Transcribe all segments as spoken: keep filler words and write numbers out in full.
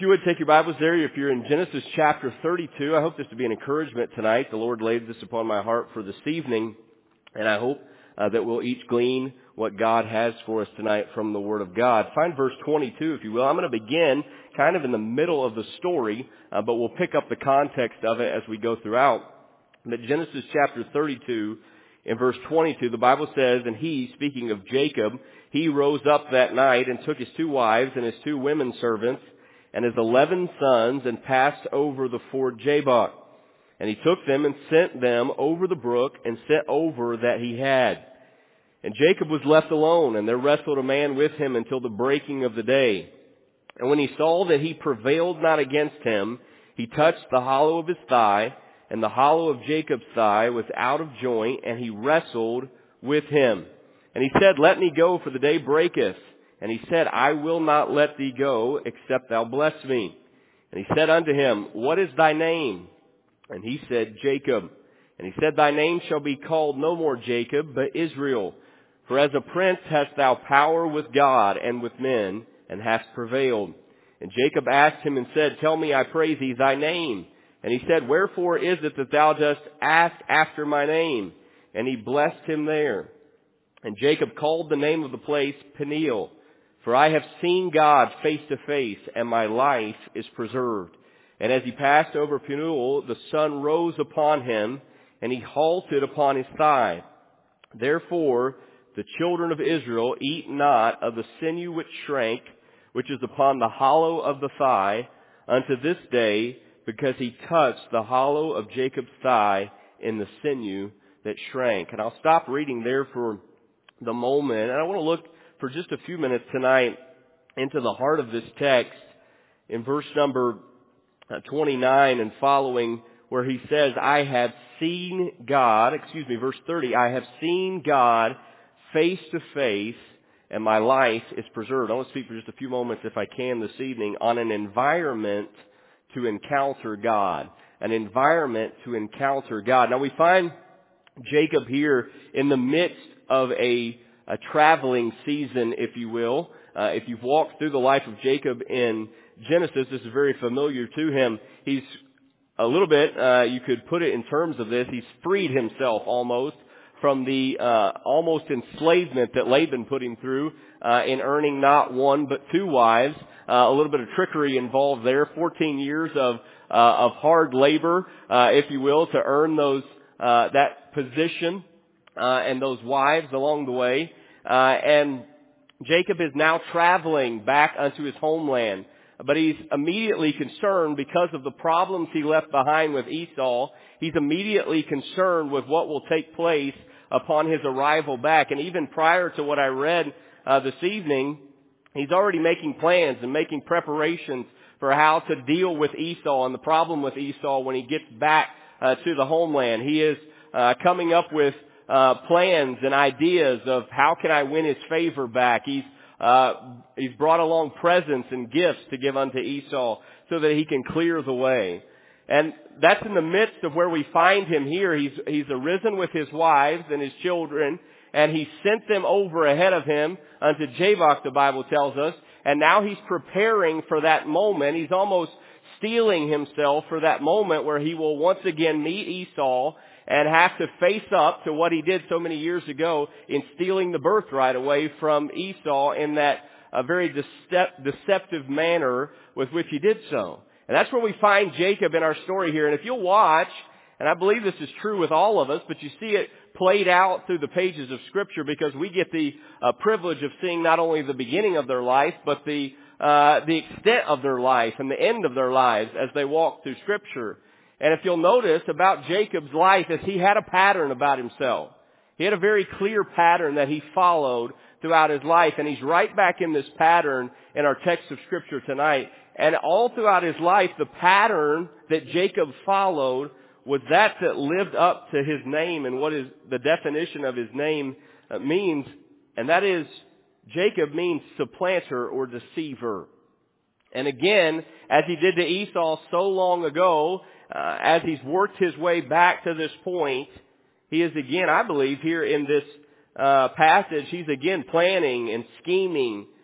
If you would take your Bibles there, if you're in Genesis chapter thirty-two, I hope this to be an encouragement tonight. The Lord laid this upon my heart for this evening, and I hope uh, that we'll each glean what God has for us tonight from the Word of God. Find verse twenty-two, if you will. I'm going to begin kind of in the middle of the story, uh, but we'll pick up the context of it as we go throughout. But Genesis chapter thirty-two, in verse twenty-two, the Bible says, "And he," speaking of Jacob, "he rose up that night and took his two wives and his two women servants, and his eleven sons, and passed over the ford Jabbok. And he took them and sent them over the brook, and sent over that he had. And Jacob was left alone, and there wrestled a man with him until the breaking of the day. And when he saw that he prevailed not against him, he touched the hollow of his thigh, and the hollow of Jacob's thigh was out of joint, and he wrestled with him. And he said, Let me go, for the day breaketh. And he said, I will not let thee go, except thou bless me. And he said unto him, What is thy name? And he said, Jacob. And he said, Thy name shall be called no more Jacob, but Israel. For as a prince hast thou power with God and with men, and hast prevailed. And Jacob asked him and said, Tell me, I pray thee, thy name. And he said, Wherefore is it that thou dost ask after my name? And he blessed him there. And Jacob called the name of the place Peniel. For I have seen God face to face, and my life is preserved. And as he passed over Peniel, the sun rose upon him, and he halted upon his thigh. Therefore the children of Israel eat not of the sinew which shrank, which is upon the hollow of the thigh, unto this day, because he touched the hollow of Jacob's thigh in the sinew that shrank." And I'll stop reading there for the moment, and I want to look for just a few minutes tonight into the heart of this text in verse number twenty-nine and following, where he says, I have seen God, excuse me, verse thirty, I have seen God face to face, and my life is preserved. I want to speak for just a few moments, if I can, this evening on an environment to encounter God. An environment to encounter God. Now we find Jacob here in the midst of a a traveling season, if you will. Uh, if you've walked through the life of Jacob in Genesis, this is very familiar to him. He's a little bit, uh, you could put it in terms of this, he's freed himself almost from the uh, almost enslavement that Laban put him through uh, in earning not one but two wives. Uh, a little bit of trickery involved there. fourteen years of uh, of hard labor, uh, if you will, to earn those uh, that position uh, and those wives along the way. Uh, and Jacob is now traveling back unto his homeland. But he's immediately concerned because of the problems he left behind with Esau. He's immediately concerned with what will take place upon his arrival back. And even prior to what I read uh, this evening, he's already making plans and making preparations for how to deal with Esau and the problem with Esau when he gets back uh, to the homeland. He is uh, coming up with Uh, plans and ideas of how can I win his favor back. He's uh, he's brought along presents and gifts to give unto Esau so that he can clear the way. And that's in the midst of where we find him here. He's he's arisen with his wives and his children, and he sent them over ahead of him unto Jabbok, the Bible tells us. And now he's preparing for that moment. He's almost steeling himself for that moment where he will once again meet Esau and have to face up to what he did so many years ago in stealing the birthright away from Esau in that uh, very decep- deceptive manner with which he did so. And that's where we find Jacob in our story here. And if you'll watch, and I believe this is true with all of us, but you see it played out through the pages of Scripture because we get the uh, privilege of seeing not only the beginning of their life, but the uh, the extent of their life and the end of their lives as they walk through Scripture. And if you'll notice about Jacob's life is he had a pattern about himself. He had a very clear pattern that he followed throughout his life. And he's right back in this pattern in our text of Scripture tonight. And all throughout his life, the pattern that Jacob followed was that that lived up to his name and what is the definition of his name means. And that is, Jacob means supplanter or deceiver. And again, as he did to Esau so long ago, uh, as he's worked his way back to this point, he is again, I believe, here in this uh, passage, he's again planning and scheming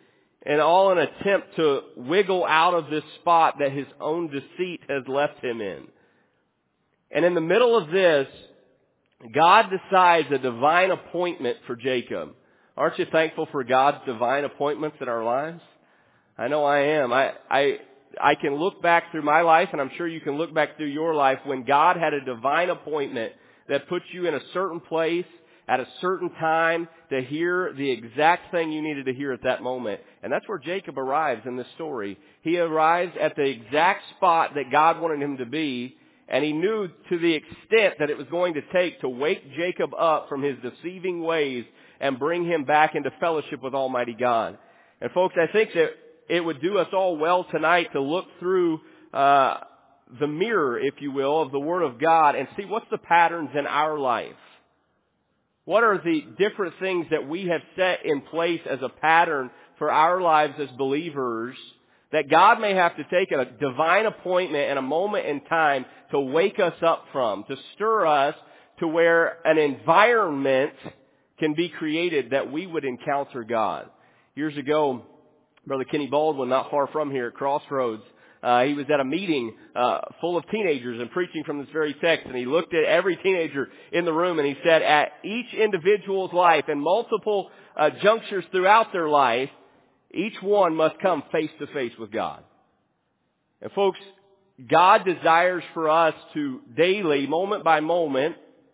and all an attempt to wiggle out of this spot that his own deceit has left him in. And in the middle of this, God decides a divine appointment for Jacob. Aren't you thankful for God's divine appointments in our lives? I know I am. I, I, I can look back through my life, and I'm sure you can look back through your life, when God had a divine appointment that puts you in a certain place at a certain time to hear the exact thing you needed to hear at that moment. And that's where Jacob arrives in this story. He arrives at the exact spot that God wanted him to be, and he knew to the extent that it was going to take to wake Jacob up from his deceiving ways and bring him back into fellowship with Almighty God. And folks, I think that it would do us all well tonight to look through uh the mirror, if you will, of the Word of God and see what's the patterns in our life. What are the different things that we have set in place as a pattern for our lives as believers that God may have to take a divine appointment and a moment in time to wake us up from, to stir us to where an environment can be created that we would encounter God. Years ago, Brother Kenny Baldwin, not far from here at Crossroads, Uh, he was at a meeting uh, full of teenagers and preaching from this very text, and he looked at every teenager in the room and he said, at each individual's life and multiple uh, junctures throughout their life, each one must come face to face with God. And folks, God desires for us to daily, moment by moment,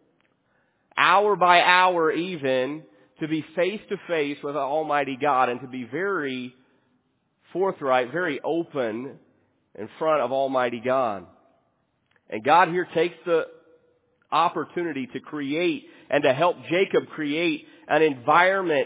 hour by hour even, to be face to face with Almighty God and to be very forthright, very open in front of Almighty God. And God here takes the opportunity to create and to help Jacob create an environment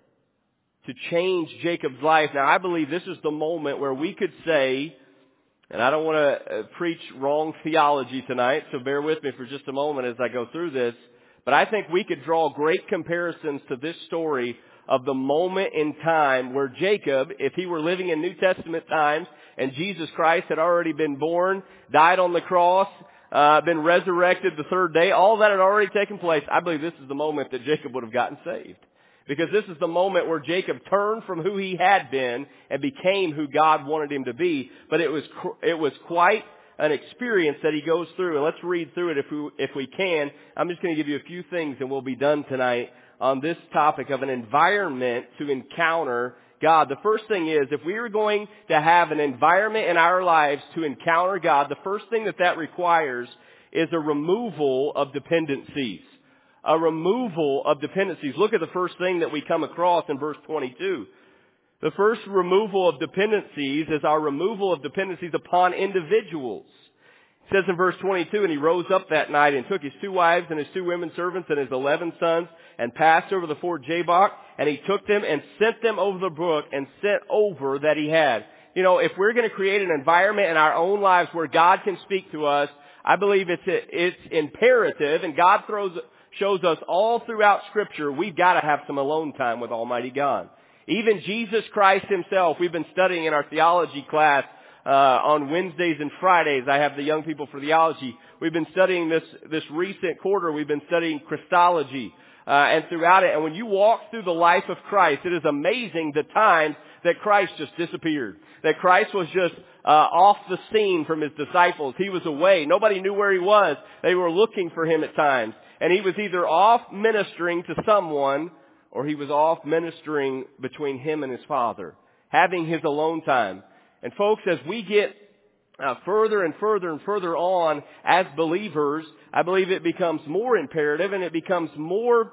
to change Jacob's life. Now, I believe this is the moment where we could say, and I don't want to preach wrong theology tonight, so bear with me for just a moment as I go through this, but I think we could draw great comparisons to this story of the moment in time where Jacob, if he were living in New Testament times and Jesus Christ had already been born, died on the cross, uh, been resurrected the third day, all that had already taken place, I believe this is the moment that Jacob would have gotten saved. Because this is the moment where Jacob turned from who he had been and became who God wanted him to be. But it was, it was quite an experience that he goes through. And let's read through it if we, if we can. I'm just going to give you a few things and we'll be done tonight on this topic of an environment to encounter God. The first thing is, if we are going to have an environment in our lives to encounter God, the first thing that that requires is a removal of dependencies. A removal of dependencies. Look at the first thing that we come across in verse twenty-two. The first removal of dependencies is our removal of dependencies upon individuals. It says in verse twenty-two, and he rose up that night and took his two wives and his two women servants and his eleven sons and passed over the ford Jabbok, and he took them and sent them over the brook and sent over that he had. You know, if we're going to create an environment in our own lives where God can speak to us, I believe it's it's imperative, and God throws shows us all throughout Scripture, we've got to have some alone time with Almighty God. Even Jesus Christ himself, we've been studying in our theology class uh, on Wednesdays and Fridays. I have the young people for theology. We've been studying this this recent quarter. We've been studying Christology. Uh, and throughout it, and when you walk through the life of Christ, it is amazing the times that Christ just disappeared. That Christ was just uh, off the scene from his disciples. He was away. Nobody knew where he was. They were looking for him at times. And he was either off ministering to someone, or he was off ministering between him and his Father, having his alone time. And folks, as we get uh, further and further and further on as believers, I believe it becomes more imperative and it becomes more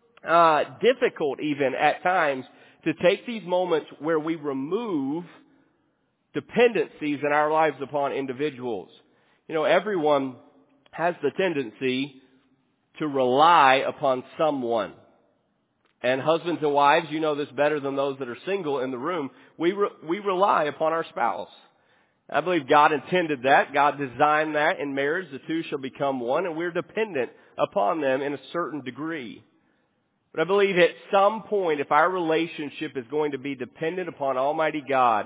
uh, difficult even at times to take these moments where we remove dependencies in our lives upon individuals. You know, everyone has the tendency to rely upon someone. And husbands and wives, you know this better than those that are single in the room. We re- we rely upon our spouse. I believe God intended that. God designed that in marriage. The two shall become one, and we're dependent upon them in a certain degree. But I believe at some point, if our relationship is going to be dependent upon Almighty God,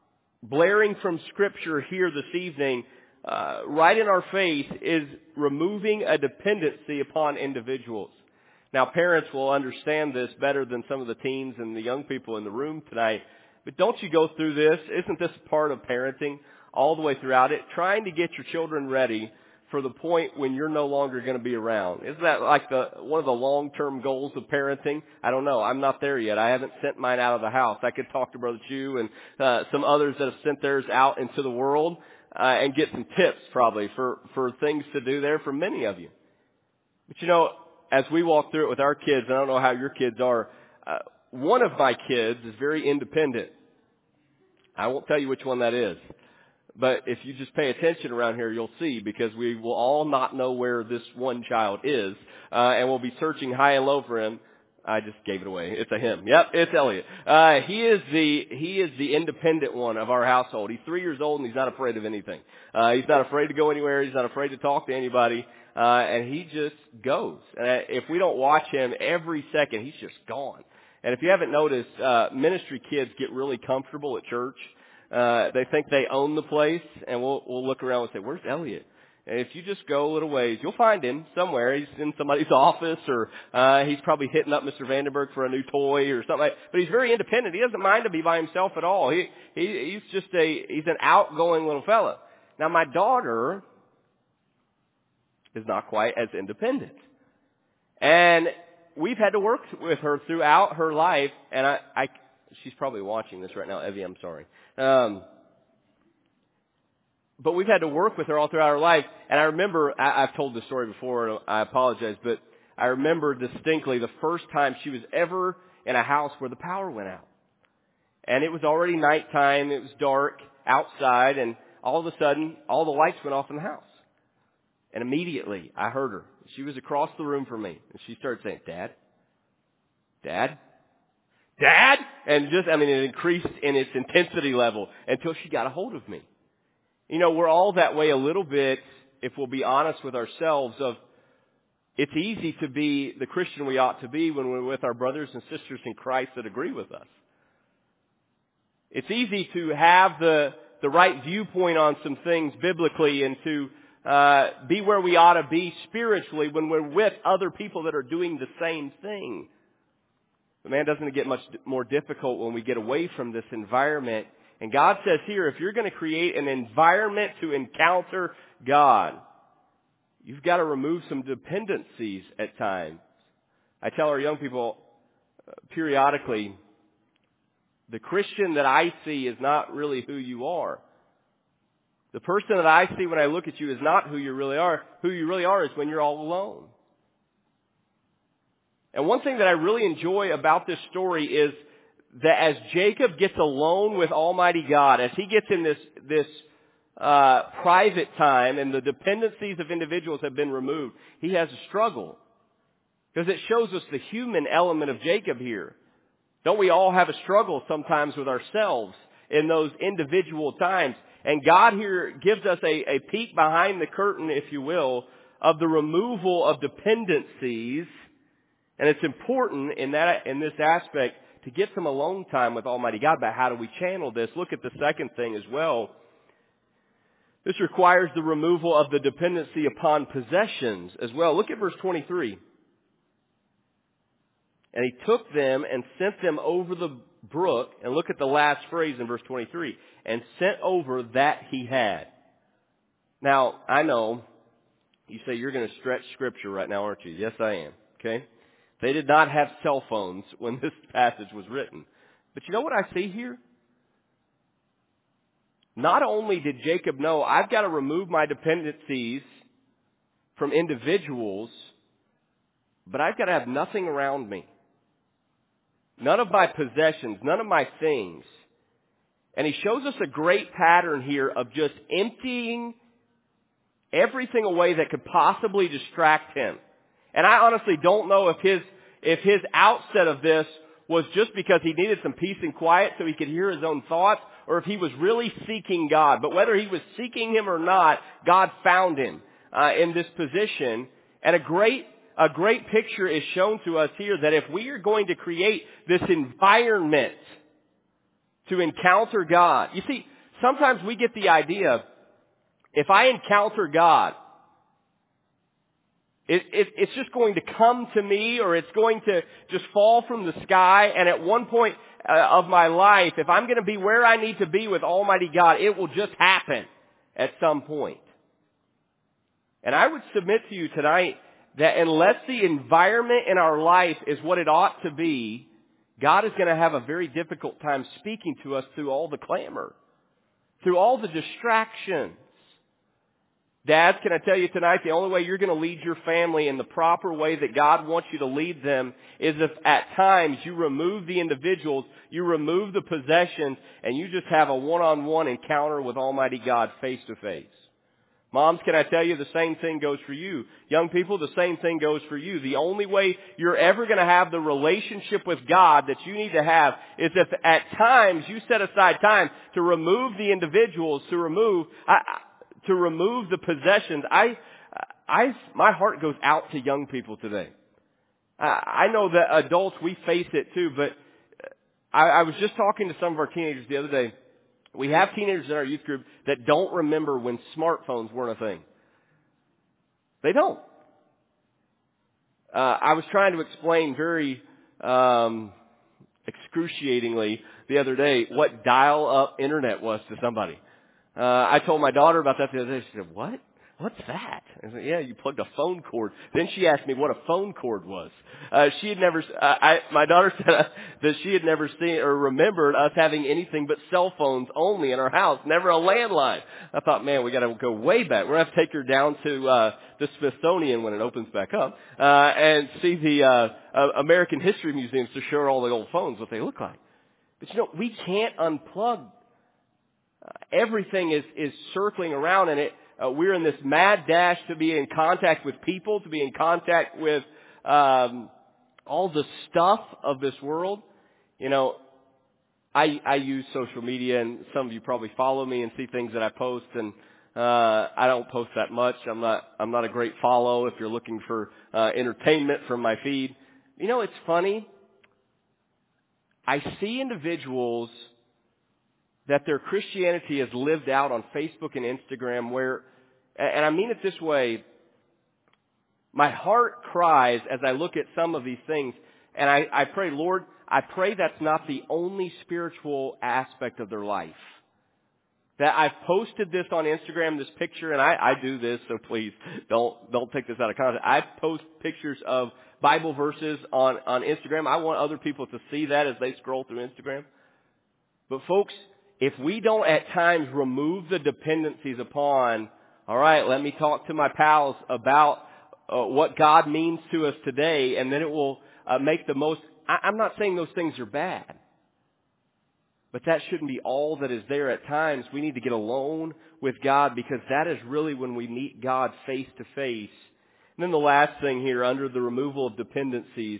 blaring from Scripture here this evening, uh, right in our face, is removing a dependency upon individuals. Now, parents will understand this better than some of the teens and the young people in the room tonight, But don't you go through this? Isn't this part of parenting all the way throughout it? Trying to get your children ready for the point when you're no longer going to be around. Isn't that like the one of the long-term goals of parenting? I don't know. I'm not there yet. I haven't sent mine out of the house. I could talk to Brother Chu and uh, some others that have sent theirs out into the world uh, and get some tips probably for, for things to do there for many of you. But you know, as we walk through it with our kids, and I don't know how your kids are, uh, one of my kids is very independent. I won't tell you which one that is. But if you just pay attention around here, you'll see, because we will all not know where this one child is, uh, and we'll be searching high and low for him. I just gave it away. It's a him. Yep, it's Elliot. Uh, he is the, he is the independent one of our household. He's three years old and he's not afraid of anything. Uh, he's not afraid to go anywhere. He's not afraid to talk to anybody. Uh, and he just goes. And if we don't watch him every second, he's just gone. And if you haven't noticed, uh, ministry kids get really comfortable at church. Uh, they think they own the place, and we'll, we'll look around and say, where's Elliot? And if you just go a little ways, you'll find him somewhere. He's in somebody's office, or uh, he's probably hitting up Mister Vandenberg for a new toy or something like that. But he's very independent. He doesn't mind to be by himself at all. He, he he's just a he's an outgoing little fella. Now, my daughter is not quite as independent, and we've had to work with her throughout her life. And I, I she's probably watching this right now, Evie. I'm sorry. Um, But we've had to work with her all throughout her life. And I remember, I, I've told this story before, and I apologize, but I remember distinctly the first time she was ever in a house where the power went out. And it was already nighttime, it was dark outside, and all of a sudden, all the lights went off in the house. And immediately, I heard her. She was across the room from me, and she started saying, Dad? Dad? Dad? And just, I mean, it increased in its intensity level until she got a hold of me. You know, we're all that way a little bit, if we'll be honest with ourselves, of it's easy to be the Christian we ought to be when we're with our brothers and sisters in Christ that agree with us. It's easy to have the, the right viewpoint on some things biblically and to uh, be where we ought to be spiritually when we're with other people that are doing the same thing. But man, doesn't it get much more difficult when we get away from this environment? And God says here, if you're going to create an environment to encounter God, you've got to remove some dependencies at times. I tell our young people uh, periodically, the Christian that I see is not really who you are. The person that I see when I look at you is not who you really are. Who you really are is when you're all alone. And one thing that I really enjoy about this story is that as Jacob gets alone with Almighty God, as he gets in this, this, uh, private time and the dependencies of individuals have been removed, he has a struggle. Because it shows us the human element of Jacob here. Don't we all have a struggle sometimes with ourselves in those individual times? And God here gives us a, a peek behind the curtain, if you will, of the removal of dependencies. And it's important in that, in this aspect, to get some alone time with Almighty God. But how do we channel this? Look at the second thing as well. This requires the removal of the dependency upon possessions as well. Look at verse twenty-three. And he took them and sent them over the brook. And look at the last phrase in verse twenty-three. And sent over that he had. Now, I know you say you're going to stretch Scripture right now, aren't you? Yes, I am. Okay? They did not have cell phones when this passage was written. But you know what I see here? Not only did Jacob know, I've got to remove my dependencies from individuals, but I've got to have nothing around me. None of my possessions, none of my things. And he shows us a great pattern here of just emptying everything away that could possibly distract him. And I honestly don't know if his, if his outset of this was just because he needed some peace and quiet so he could hear his own thoughts, or if he was really seeking God. But whether he was seeking Him or not, God found him uh, in this position. And a great, a great picture is shown to us here that if we are going to create this environment to encounter God, you see, sometimes we get the idea, if I encounter God, It, it, it's just going to come to me, or it's going to just fall from the sky. And at one point uh, of my life, if I'm going to be where I need to be with Almighty God, it will just happen at some point. And I would submit to you tonight that unless the environment in our life is what it ought to be, God is going to have a very difficult time speaking to us through all the clamor, through all the distractions. Dads, can I tell you tonight, the only way you're going to lead your family in the proper way that God wants you to lead them is if at times you remove the individuals, you remove the possessions, and you just have a one-on-one encounter with Almighty God face to face. Moms, can I tell you, the same thing goes for you. Young people, the same thing goes for you. The only way you're ever going to have the relationship with God that you need to have is if at times you set aside time to remove the individuals, to remove, I, to remove the possessions. I, I, my heart goes out to young people today. I, I know that adults, we face it too, but I, I was just talking to some of our teenagers the other day. We have teenagers in our youth group that don't remember when smartphones weren't a thing. They don't. Uh, I was trying to explain very um, excruciatingly the other day what dial-up internet was to somebody. Uh, I told my daughter about that the other day. She said, "What? What's that?" I said, "Yeah, you plugged a phone cord." Then she asked me what a phone cord was. Uh, she had never, uh, I, my daughter said uh, that she had never seen or remembered us having anything but cell phones only in our house, never a landline. I thought, man, we got to go way back. We're going to have to take her down to uh, the Smithsonian when it opens back up uh, and see the uh, uh, American History Museums to show her all the old phones, what they look like. But you know, we can't unplug. Uh, everything is, is circling around in it. Uh, we're in this mad dash to be in contact with people, to be in contact with um, all the stuff of this world. You know, I, I use social media, and some of you probably follow me and see things that I post, and uh, I don't post that much. I'm not I'm not a great follow if you're looking for uh, entertainment from my feed. You know, it's funny. I see individuals that their Christianity is lived out on Facebook and Instagram where, and I mean it this way, my heart cries as I look at some of these things, and I, I pray, Lord, I pray that's not the only spiritual aspect of their life. That I've posted this on Instagram, this picture, and I, I do this, so please don't don't take this out of context. I post pictures of Bible verses on, on Instagram. I want other people to see that as they scroll through Instagram. But folks, if we don't at times remove the dependencies upon, all right, let me talk to my pals about uh, what God means to us today, and then it will uh, make the most. I, I'm not saying those things are bad, but that shouldn't be all that is there at times. We need to get alone with God, because that is really when we meet God face to face. And then the last thing here, under the removal of dependencies,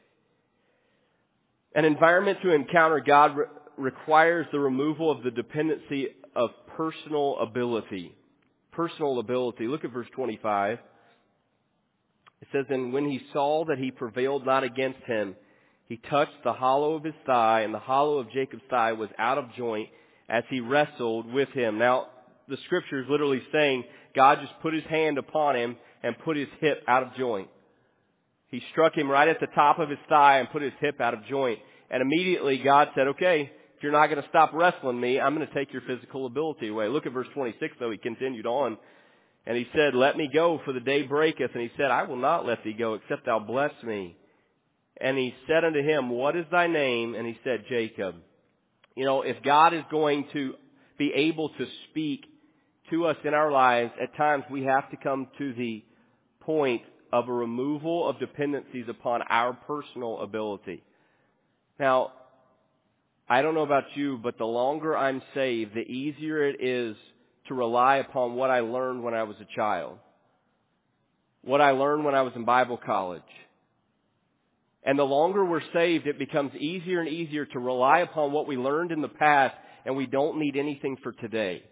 an environment to encounter God re- requires the removal of the dependency of personal ability. Personal ability. Look at verse twenty-five. It says, "And when he saw that he prevailed not against him, he touched the hollow of his thigh, and the hollow of Jacob's thigh was out of joint as he wrestled with him." Now, the scripture is literally saying God just put his hand upon him and put his hip out of joint. He struck him right at the top of his thigh and put his hip out of joint. And immediately God said, okay, if you're not going to stop wrestling me, I'm going to take your physical ability away. Look at verse twenty-six, though. He continued on. And he said, "Let me go, for the day breaketh." And he said, "I will not let thee go, except thou bless me." And he said unto him, "What is thy name?" And he said, "Jacob." You know, if God is going to be able to speak to us in our lives, at times we have to come to the point of a removal of dependencies upon our personal ability. Now, I don't know about you, but the longer I'm saved, the easier it is to rely upon what I learned when I was a child, what I learned when I was in Bible college. And the longer we're saved, it becomes easier and easier to rely upon what we learned in the past, and we don't need anything for today.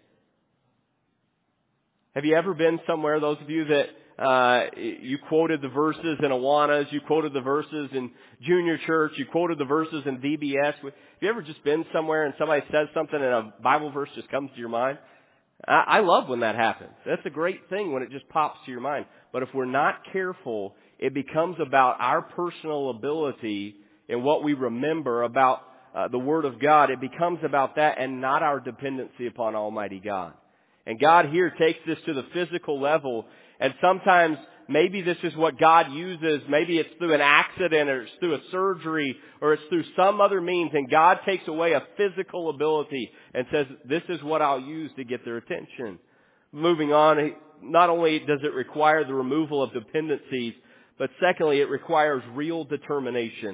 Have you ever been somewhere, those of you that uh you quoted the verses in Awanas, you quoted the verses in junior church, you quoted the verses in V B S? Have you ever just been somewhere and somebody says something and a Bible verse just comes to your mind? I, I love when that happens. That's a great thing when it just pops to your mind. But if we're not careful, it becomes about our personal ability and what we remember about uh, the Word of God. It becomes about that and not our dependency upon Almighty God. And God here takes this to the physical level, and sometimes maybe this is what God uses. Maybe it's through an accident, or it's through a surgery, or it's through some other means, and God takes away a physical ability and says, this is what I'll use to get their attention. Moving on, not only does it require the removal of dependencies, but secondly, it requires real determination.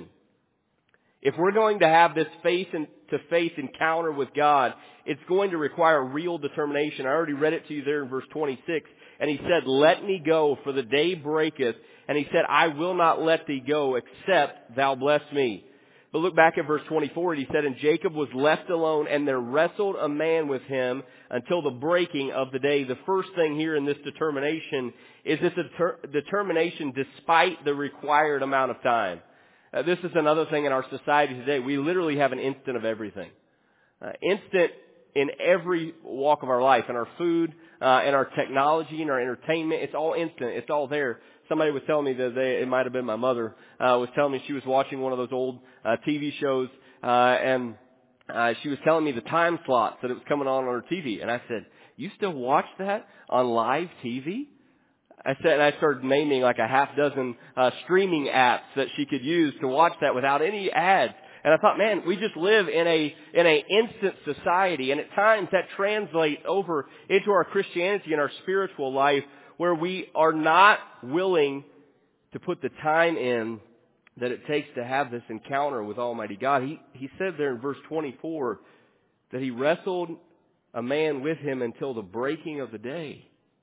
If we're going to have this face-to-face encounter with God, it's going to require real determination. I already read it to you there in verse twenty-six. And he said, let me go, for the day breaketh. And he said, I will not let thee go, except thou bless me. But look back at verse twenty-four. And he said, and Jacob was left alone, and there wrestled a man with him until the breaking of the day. The first thing here in this determination is this deter- determination despite the required amount of time. Uh, this is another thing in our society today. We literally have an instant of everything. Uh, instant in every walk of our life, in our food, uh, in our technology, in our entertainment. It's all instant. It's all there. Somebody was telling me that they, it might have been my mother, uh, was telling me she was watching one of those old uh, T V shows, uh, and uh, she was telling me the time slots that it was coming on on her T V. And I said, you still watch that on live T V? I said, and I started naming like a half dozen uh, streaming apps that she could use to watch that without any ads. And I thought, man, we just live in a in a instant society, and at times that translates over into our Christianity and our spiritual life, where we are not willing to put the time in that it takes to have this encounter with Almighty God. He he said there in verse twenty-four that he wrestled a man with him until the breaking of the day.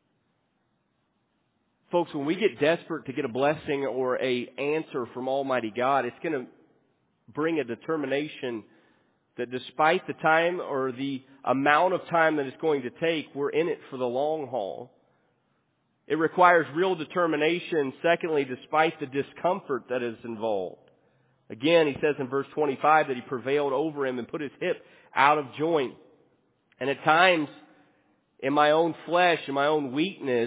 Folks, when we get desperate to get a blessing or a answer from Almighty God, it's going to bring a determination that despite the time or the amount of time that it's going to take, we're in it for the long haul. It requires real determination, secondly, despite the discomfort that is involved. Again, he says in verse twenty-five that he prevailed over him and put his hip out of joint. And at times, in my own flesh, in my own weakness,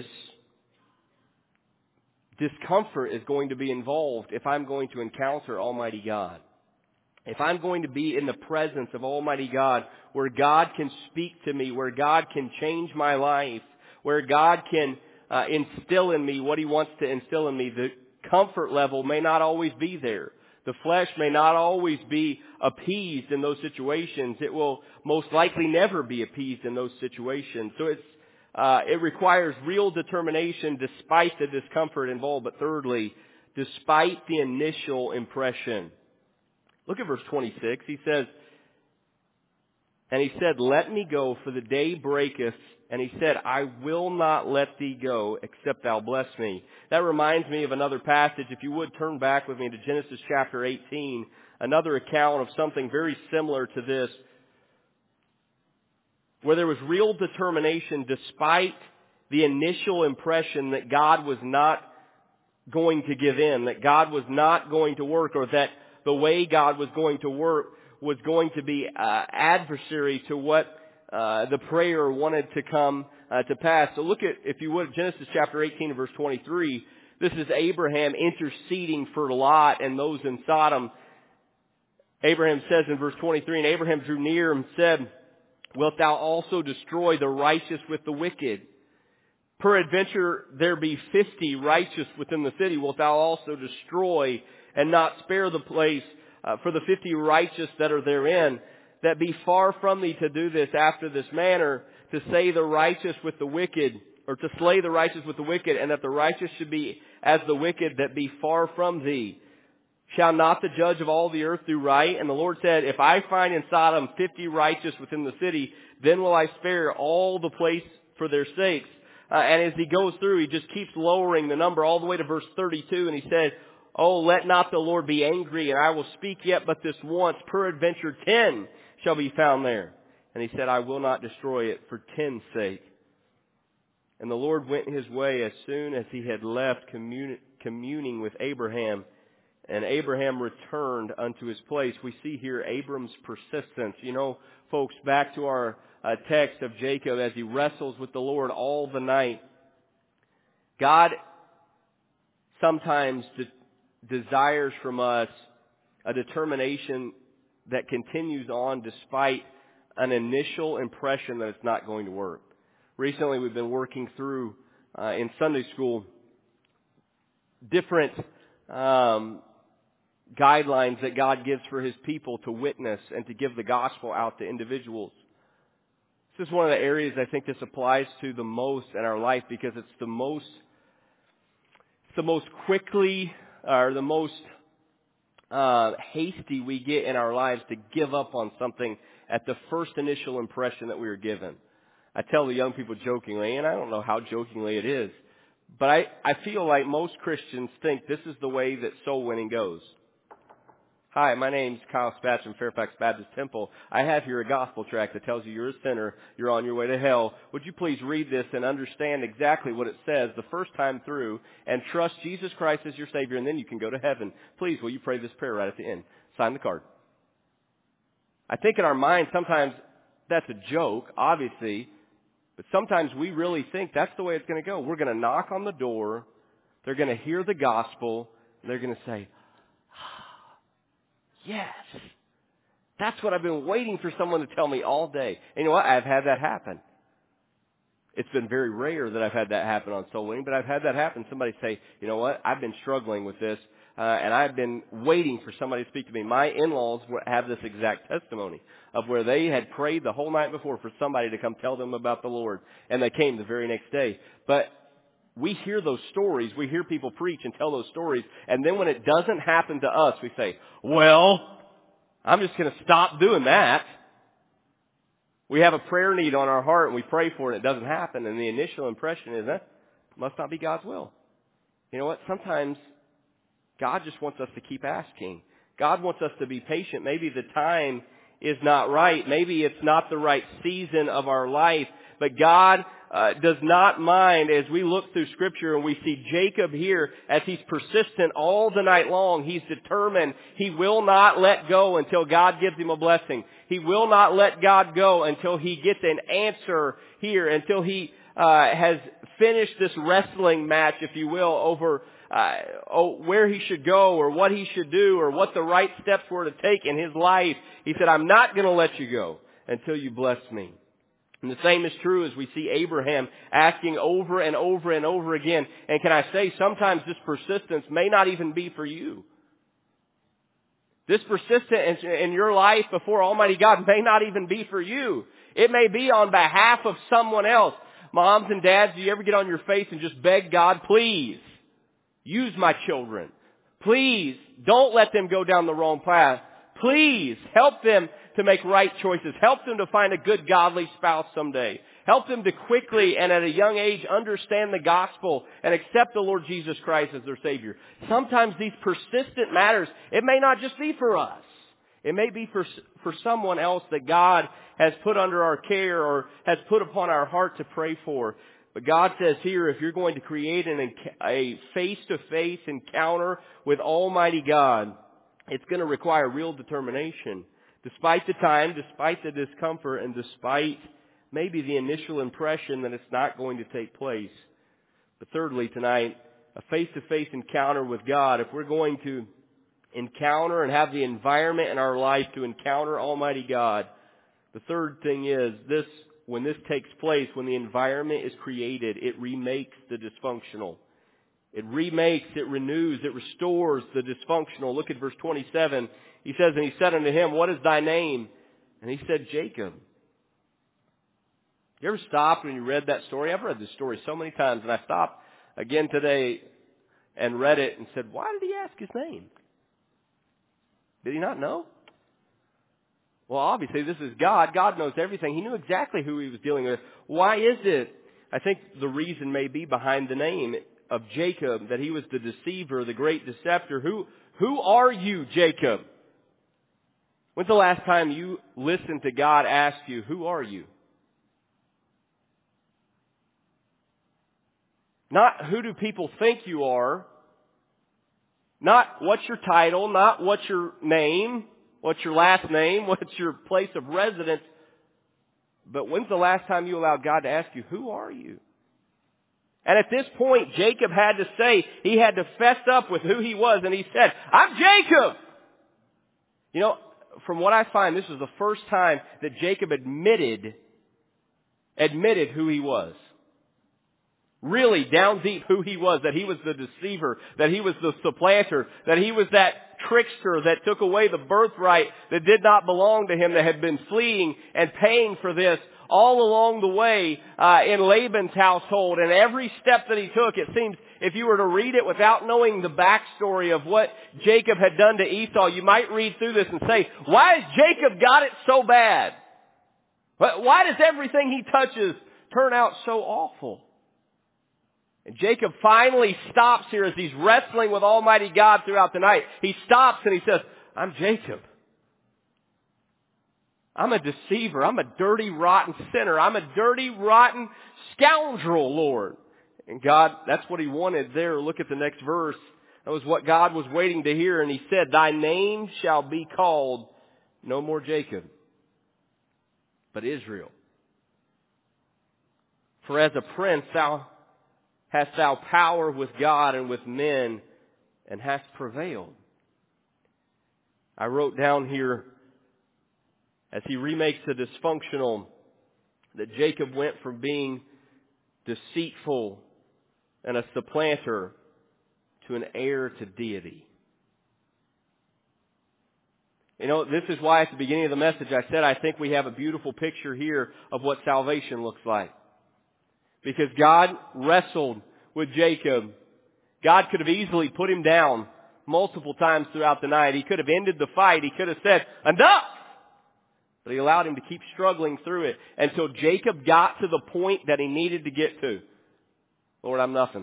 discomfort is going to be involved if I'm going to encounter Almighty God. If I'm going to be in the presence of Almighty God, where God can speak to me, where God can change my life, where God can uh, instill in me what He wants to instill in me, the comfort level may not always be there. The flesh may not always be appeased in those situations. It will most likely never be appeased in those situations. So it's Uh, it requires real determination despite the discomfort involved. But thirdly, despite the initial impression. Look at verse twenty-six. He says, and he said, let me go, for the day breaketh. And he said, I will not let thee go, except thou bless me. That reminds me of another passage. If you would turn back with me to Genesis chapter eighteen, another account of something very similar to this, where there was real determination despite the initial impression that God was not going to give in, that God was not going to work, or that the way God was going to work was going to be uh, adversary to what uh, the prayer wanted to come uh, to pass. So look at, if you would, Genesis chapter eighteen, verse twenty-three. This is Abraham interceding for Lot and those in Sodom. Abraham says in verse twenty-three, and Abraham drew near and said, wilt thou also destroy the righteous with the wicked? Peradventure there be fifty righteous within the city. Wilt thou also destroy and not spare the place uh, for the fifty righteous that are therein? That be far from thee to do this after this manner, to say the righteous with the wicked, or to slay the righteous with the wicked, and that the righteous should be as the wicked that be far from thee. Shall not the judge of all the earth do right? And the Lord said, if I find in Sodom fifty righteous within the city, then will I spare all the place for their sakes. Uh, and as he goes through, he just keeps lowering the number all the way to verse thirty-two. And he said, oh, let not the Lord be angry, and I will speak yet but this once. Peradventure ten shall be found there. And he said, I will not destroy it for ten's sake. And the Lord went his way as soon as he had left communi- communing with Abraham. And Abraham returned unto his place. We see here Abram's persistence. You know, folks, back to our uh, text of Jacob as he wrestles with the Lord all the night. God sometimes de- desires from us a determination that continues on despite an initial impression that it's not going to work. Recently, we've been working through uh, in Sunday school different um, guidelines that God gives for His people to witness and to give the gospel out to individuals. This is one of the areas I think this applies to the most in our life because it's the most, it's the most quickly or the most uh, hasty we get in our lives to give up on something at the first initial impression that we were given. I tell the young people jokingly, and I don't know how jokingly it is, but I, I feel like most Christians think this is the way that soul winning goes. Hi, my name's Kyle Spatz from Fairfax Baptist Temple. I have here a gospel tract that tells you you're a sinner, you're on your way to hell. Would you please read this and understand exactly what it says the first time through and trust Jesus Christ as your Savior, and then you can go to heaven. Please, will you pray this prayer right at the end? Sign the card. I think in our mind sometimes that's a joke, obviously, but sometimes we really think that's the way it's going to go. We're going to knock on the door, they're going to hear the gospel, and they're going to say, yes, that's what I've been waiting for someone to tell me all day. And you know what? I've had that happen. It's been very rare that I've had that happen on Soul Winning, but I've had that happen. Somebody say, you know what? I've been struggling with this, uh, and I've been waiting for somebody to speak to me. My in-laws have this exact testimony of where they had prayed the whole night before for somebody to come tell them about the Lord, and they came the very next day. But we hear those stories, we hear people preach and tell those stories, and then when it doesn't happen to us, we say, well, I'm just going to stop doing that. We have a prayer need on our heart and we pray for it and it doesn't happen, and the initial impression is that must not be God's will. You know what? Sometimes God just wants us to keep asking. God wants us to be patient. Maybe the time is not right. Maybe it's not the right season of our life. But God uh, does not mind as we look through Scripture and we see Jacob here as he's persistent all the night long. He's determined. He will not let go until God gives him a blessing. He will not let God go until he gets an answer here, until he uh, has finished this wrestling match, if you will, over uh, oh, where he should go or what he should do or what the right steps were to take in his life. He said, I'm not going to let you go until you bless me. And the same is true as we see Abraham asking over and over and over again. And can I say, sometimes this persistence may not even be for you. This persistence in your life before Almighty God may not even be for you. It may be on behalf of someone else. Moms and dads, do you ever get on your face and just beg God, please, use my children. Please, don't let them go down the wrong path. Please, help them to make right choices. Help them to find a good, godly spouse someday. Help them to quickly and at a young age understand the gospel and accept the Lord Jesus Christ as their Savior. Sometimes these persistent matters, it may not just be for us. It may be for, for someone else that God has put under our care or has put upon our heart to pray for. But God says here, if you're going to create an, a face-to-face encounter with Almighty God, it's going to require real determination. Despite the time, despite the discomfort, and despite maybe the initial impression that it's not going to take place. But thirdly, tonight, a face-to-face encounter with God, if we're going to encounter and have the environment in our life to encounter Almighty God, the third thing is this, when this takes place, when the environment is created, it remakes the dysfunctional. It remakes, it renews, it restores the dysfunctional. Look at verse twenty-seven. He says, and he said unto him, what is thy name? And he said, Jacob. You ever stopped when you read that story? I've read this story so many times, and I stopped again today and read it and said, why did he ask his name? Did he not know? Well, obviously, this is God. God knows everything. He knew exactly who he was dealing with. Why is it? I think the reason may be behind the name of Jacob, that he was the deceiver, the great deceptor. Who, who are you, Jacob? When's the last time you listened to God ask you, who are you? Not who do people think you are. Not what's your title, not what's your name, what's your last name, what's your place of residence. But when's the last time you allowed God to ask you, who are you? And at this point, Jacob had to say, he had to fess up with who he was, and he said, I'm Jacob! You know, from what I find, this was the first time that Jacob admitted, admitted who he was. Really down deep who he was, that he was the deceiver, that he was the supplanter, that he was that trickster that took away the birthright that did not belong to him, that had been fleeing and paying for this all along the way uh, in Laban's household. And every step that he took, it seems, if you were to read it without knowing the backstory of what Jacob had done to Esau, you might read through this and say, why has Jacob got it so bad? Why does everything he touches turn out so awful? And Jacob finally stops here as he's wrestling with Almighty God throughout the night. He stops and he says, I'm Jacob. I'm a deceiver. I'm a dirty, rotten sinner. I'm a dirty, rotten scoundrel, Lord. And God, that's what he wanted there. Look at the next verse. That was what God was waiting to hear. And he said, thy name shall be called no more Jacob, but Israel. For as a prince thou hast thou power with God and with men, and hast prevailed. I wrote down here, as he remakes the dysfunctional, that Jacob went from being deceitful and a supplanter to an heir to deity. You know, this is why at the beginning of the message I said I think we have a beautiful picture here of what salvation looks like. Because God wrestled with Jacob. God could have easily put him down multiple times throughout the night. He could have ended the fight. He could have said, enough! But he allowed him to keep struggling through it until Jacob got to the point that he needed to get to. Lord, I'm nothing.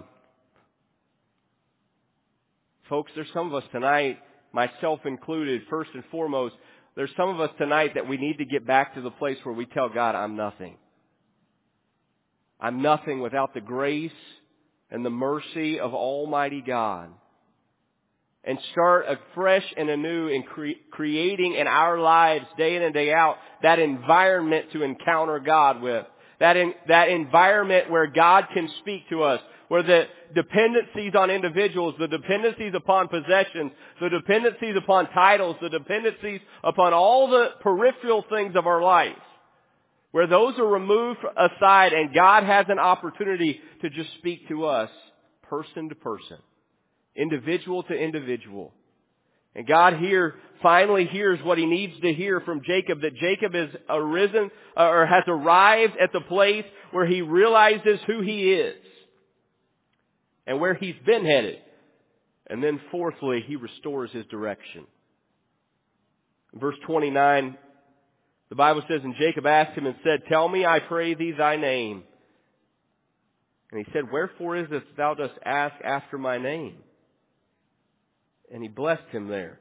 Folks, there's some of us tonight, myself included, first and foremost, there's some of us tonight that we need to get back to the place where we tell God, I'm nothing. I'm nothing without the grace and the mercy of Almighty God. And start afresh and anew in cre- creating in our lives day in and day out that environment to encounter God with. That in, that environment where God can speak to us. Where the dependencies on individuals, the dependencies upon possessions, the dependencies upon titles, the dependencies upon all the peripheral things of our life, where those are removed aside and God has an opportunity to just speak to us person to person, individual to individual. And God here finally hears what he needs to hear from Jacob, that Jacob has arisen or has arrived at the place where he realizes who he is and where he's been headed. And then fourthly, he restores his direction. In verse twenty-nine, the Bible says, and Jacob asked him and said, tell me, I pray thee, thy name. And he said, wherefore is it thou dost ask after my name? And he blessed him there.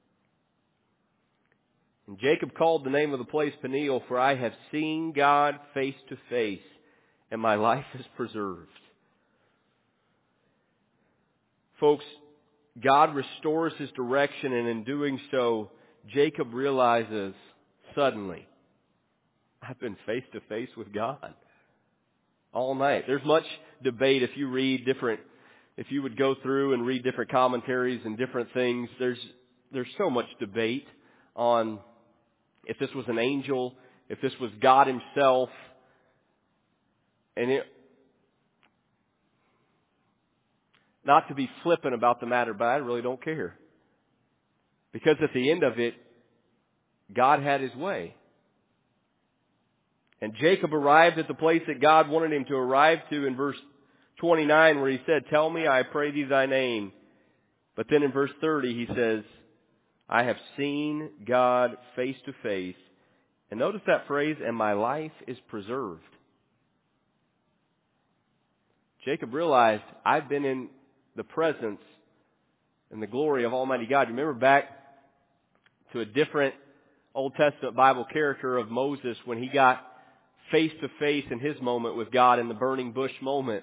And Jacob called the name of the place Peniel, for I have seen God face to face, and my life is preserved. Folks, God restores his direction, and in doing so, Jacob realizes suddenly, I've been face to face with God all night. There's much debate if you read different, if you would go through and read different commentaries and different things. There's there's so much debate on if this was an angel, if this was God himself, and it, not to be flippant about the matter, but I really don't care, because at the end of it, God had his way. And Jacob arrived at the place that God wanted him to arrive to in verse twenty-nine, where he said, tell me, I pray thee, thy name. But then in verse thirty, he says, I have seen God face to face. And notice that phrase, and my life is preserved. Jacob realized, I've been in the presence and the glory of Almighty God. Remember back to a different Old Testament Bible character of Moses when he got face to face in his moment with God in the burning bush moment.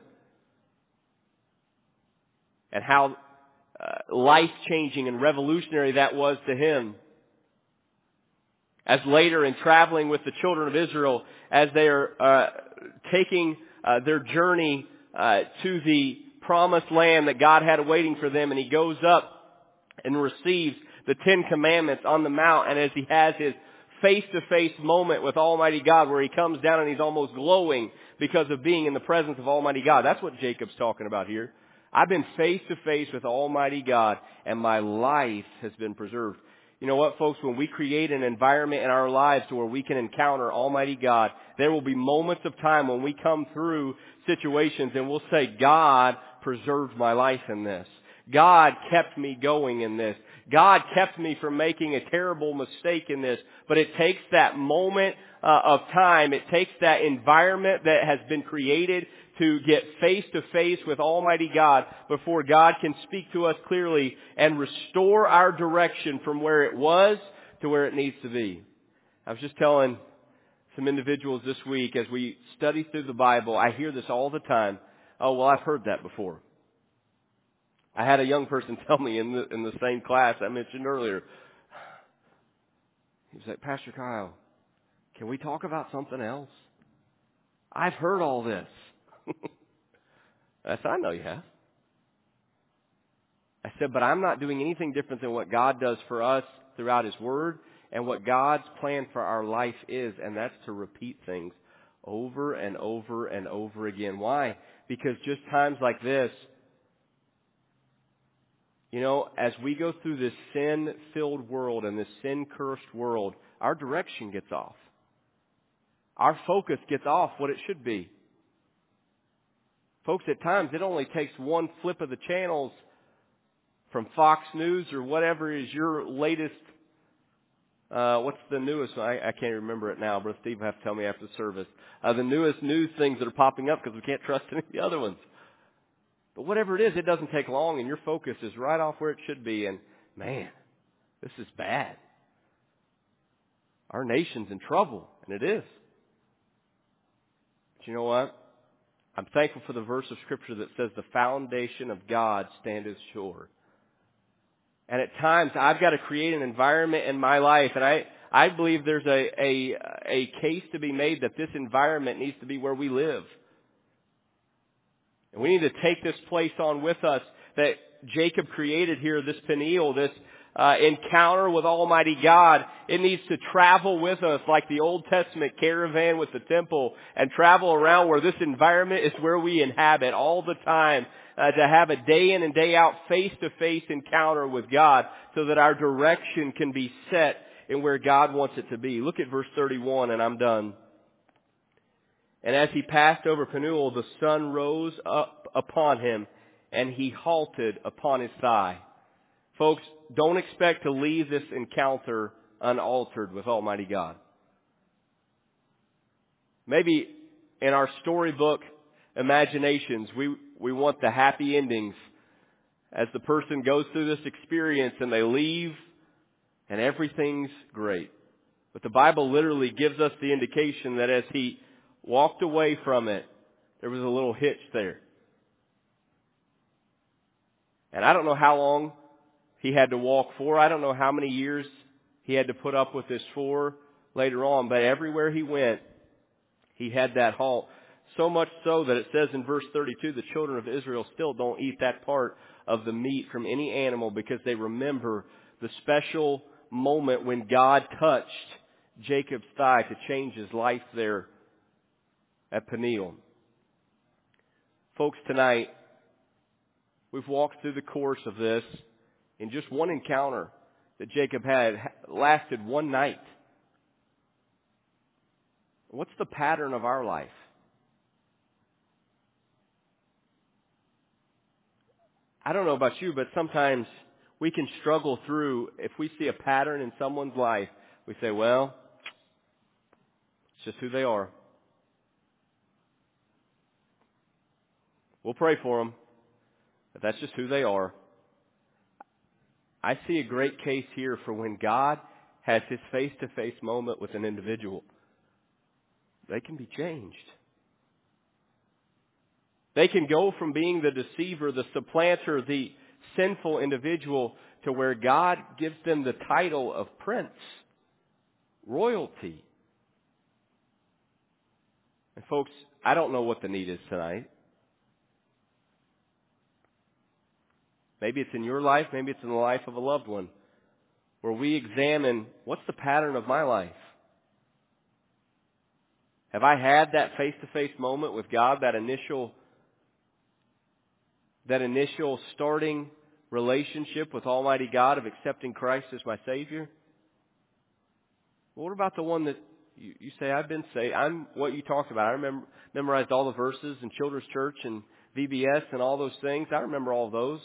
And how uh, life-changing and revolutionary that was to him. As later in traveling with the children of Israel, as they are uh, taking uh, their journey uh, to the promised land that God had awaiting for them, and he goes up and receives the Ten Commandments on the mount, and as he has his face-to-face moment with Almighty God where he comes down and he's almost glowing because of being in the presence of Almighty God. That's what Jacob's talking about here. I've been face-to-face with Almighty God, and my life has been preserved. You know what, folks? When we create an environment in our lives to where we can encounter Almighty God, there will be moments of time when we come through situations and we'll say, God preserved my life in this. God kept me going in this. God kept me from making a terrible mistake in this. But it takes that moment uh, of time. It takes that environment that has been created to get face to face with Almighty God before God can speak to us clearly and restore our direction from where it was to where it needs to be. I was just telling some individuals this week as we study through the Bible, I hear this all the time. Oh, well, I've heard that before. I had a young person tell me in the, in the same class I mentioned earlier. He was like, Pastor Kyle, can we talk about something else? I've heard all this. I said, I know you have. I said, but I'm not doing anything different than what God does for us throughout His Word and what God's plan for our life is, and that's to repeat things over and over and over again. Why? Because just times like this, you know, as we go through this sin-filled world and this sin-cursed world, our direction gets off. Our focus gets off what it should be. Folks, at times it only takes one flip of the channels from Fox News or whatever is your latest, uh, what's the newest, I, I can't remember it now, Brother Steve will have to tell me after the service, uh, the newest news things that are popping up because we can't trust any of the other ones. But whatever it is, it doesn't take long and your focus is right off where it should be. And man, this is bad. Our nation's in trouble, and it is. But you know what? I'm thankful for the verse of Scripture that says the foundation of God standeth sure. And at times I've got to create an environment in my life, and I, I believe there's a, a, a case to be made that this environment needs to be where we live. And we need to take this place on with us that Jacob created here, this Peniel, this uh, encounter with Almighty God. It needs to travel with us like the Old Testament caravan with the temple and travel around where this environment is where we inhabit all the time uh, to have a day in and day out face-to-face encounter with God so that our direction can be set in where God wants it to be. Look at verse thirty-one and I'm done. And as he passed over Peniel, the sun rose up upon him, and he halted upon his thigh. Folks, don't expect to leave this encounter unaltered with Almighty God. Maybe in our storybook imaginations, we, we want the happy endings as the person goes through this experience and they leave and everything's great. But the Bible literally gives us the indication that as he walked away from it, there was a little hitch there. And I don't know how long he had to walk for. I don't know how many years he had to put up with this for later on. But everywhere he went, he had that halt. So much so that it says in verse thirty-two, the children of Israel still don't eat that part of the meat from any animal because they remember the special moment when God touched Jacob's thigh to change his life there at Peniel. Folks, tonight, we've walked through the course of this in just one encounter that Jacob had, lasted one night. What's the pattern of our life? I don't know about you, but sometimes we can struggle through, if we see a pattern in someone's life, we say, well, it's just who they are. We'll pray for them, but that's just who they are. I see a great case here for when God has His face-to-face moment with an individual. They can be changed. They can go from being the deceiver, the supplanter, the sinful individual to where God gives them the title of prince. royalty. And folks, I don't know what the need is tonight. Maybe it's in your life, maybe it's in the life of a loved one, where we examine, what's the pattern of my life? Have I had that face-to-face moment with God, that initial, that initial starting relationship with Almighty God of accepting Christ as my Savior? Well, what about the one that you, you say, I've been saved? I'm what you talked about. I remember memorized all the verses in Children's Church and V B S and all those things. I remember all those.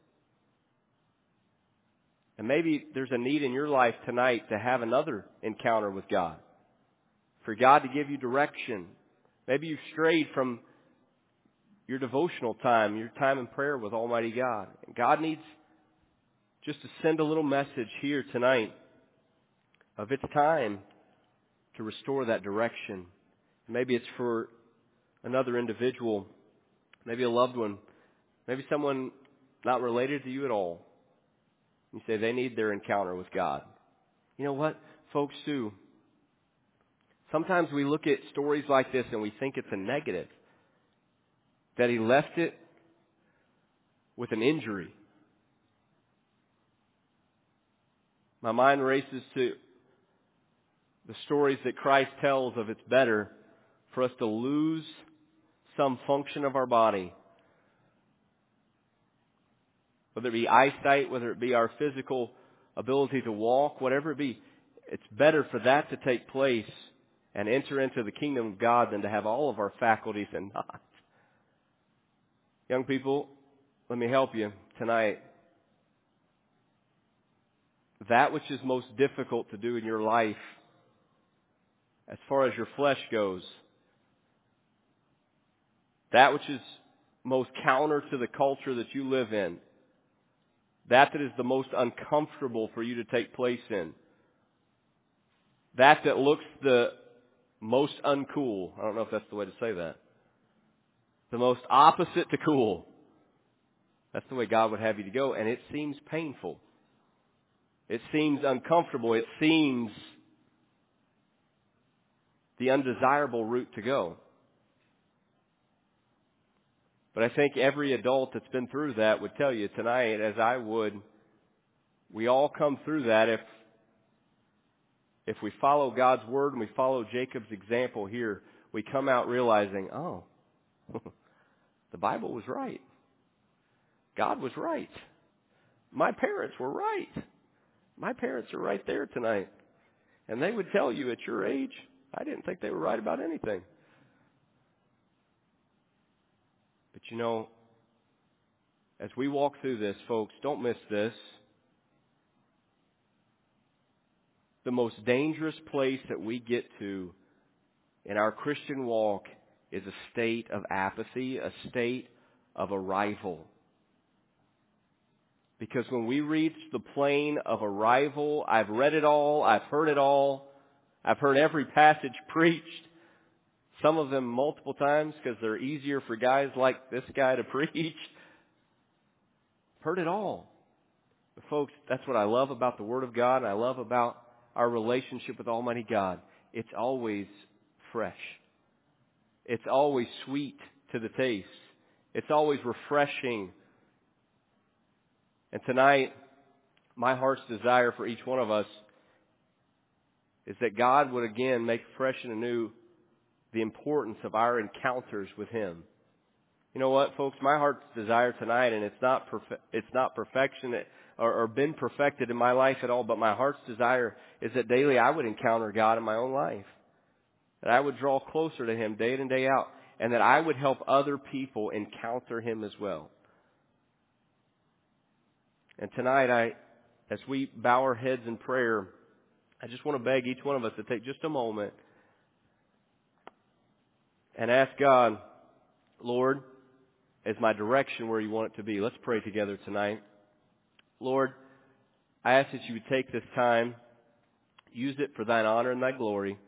And maybe there's a need in your life tonight to have another encounter with God. For God to give you direction. Maybe you've strayed from your devotional time, your time in prayer with Almighty God. And God needs just to send a little message here tonight of it's time to restore that direction. Maybe it's for another individual, maybe a loved one, maybe someone not related to you at all. You say they need their encounter with God. You know what, folks do? Sometimes we look at stories like this and we think it's a negative. That he left it with an injury. My mind races to the stories that Christ tells of it's better for us to lose some function of our body. Whether it be eyesight, whether it be our physical ability to walk, whatever it be, it's better for that to take place and enter into the kingdom of God than to have all of our faculties and not. Young people, let me help you tonight. That which is most difficult to do in your life, as far as your flesh goes, that which is most counter to the culture that you live in, that that is the most uncomfortable for you to take place in, that that looks the most uncool. I don't know if that's the way to say that. The most opposite to cool. That's the way God would have you to go. And it seems painful. It seems uncomfortable. It seems the undesirable route to go. But I think every adult that's been through that would tell you tonight, as I would, we all come through that if if we follow God's Word and we follow Jacob's example here, we come out realizing, oh, the Bible was right. God was right. My parents were right. My parents are right there tonight. And they would tell you at your age, I didn't think they were right about anything. But you know, as we walk through this, folks, don't miss this. The most dangerous place that we get to in our Christian walk is a state of apathy, a state of arrival. Because when we reach the plane of arrival, I've read it all, I've heard it all, I've heard every passage preached, some of them multiple times because they're easier for guys like this guy to preach. Heard it all. But folks, that's what I love about the Word of God, and I love about our relationship with Almighty God. It's always fresh. It's always sweet to the taste. It's always refreshing. And tonight, my heart's desire for each one of us is that God would again make fresh and anew the importance of our encounters with Him. You know what, folks? My heart's desire tonight, and it's not perfe- it's not perfection or, or been perfected in my life at all, but my heart's desire is that daily I would encounter God in my own life. That I would draw closer to Him day in and day out, and that I would help other people encounter Him as well. And tonight, I, as we bow our heads in prayer, I just want to beg each one of us to take just a moment and ask God, Lord, is my direction where you want it to be? Let's pray together tonight. Lord, I ask that you would take this time, use it for thine honor and thy glory.